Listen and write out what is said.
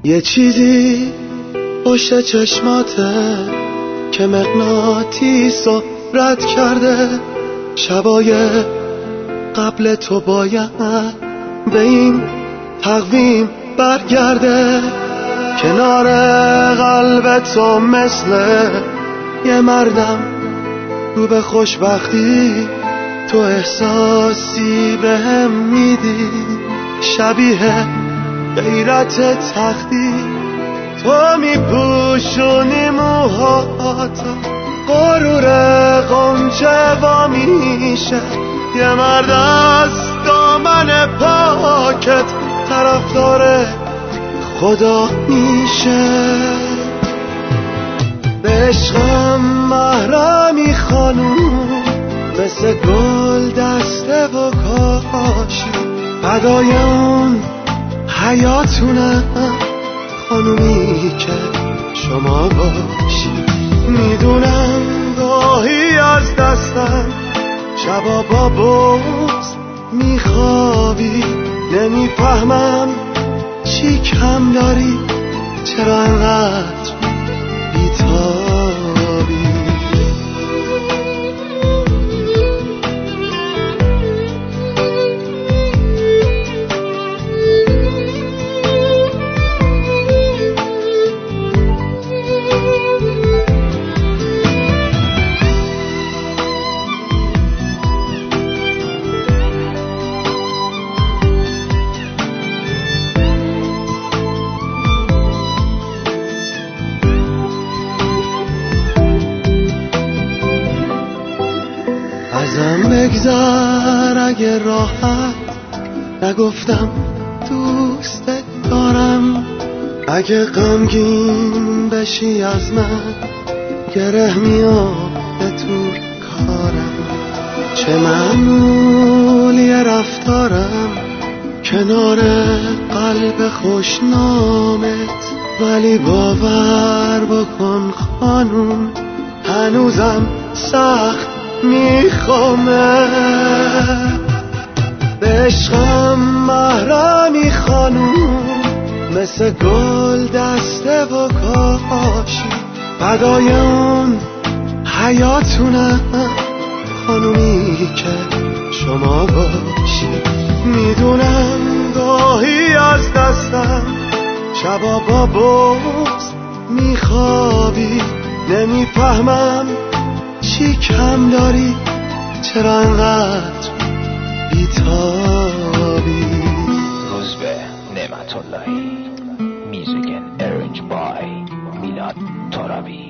یه چیزی پشت چشماته که مغناطیسو رد کرده. شبای قبل تو باید به این تقویم برگرده. کنار قلب تو مثل یه مردم رو به خوشبختی، تو احساسی بهم میدی شبیه غیرت تختی. تو میپوشونی موهاتو، غرور غنچه وا میشه. یه مرد از دامن پاکت طرفدار خدا میشه. به عشقم محرمی خانوم، مثل گل دسته و کاشی. فدای اون حیاتونم خانومی که شما باشی. میدونم گاهی از دستم شبا با بغض میخوابی. نمیفهمم چی کم داری، چرا انقدر بیتابی. ازم بگذر اگه راحت نگفتم دوست دارم. اگه غمگین بشی از من گره میافته تو کارم. چه معمولی رفتارم کنار قلب خوشنامت، ولی باور بکن خانوم هنوزم سخت میخوامه. به عشقم محرمی خانوم، مثل گل دسته و کاشی. فدای اون حیاتونم خانومی که شما باشی. میدونم گاهی از دستم شبا با بغض میخوابی. نمیفهمم چی کم داری، چرا انقدر بیتابی. روزبه نعمت اللهی. میوزیک ارنج بای میلاد ترابی.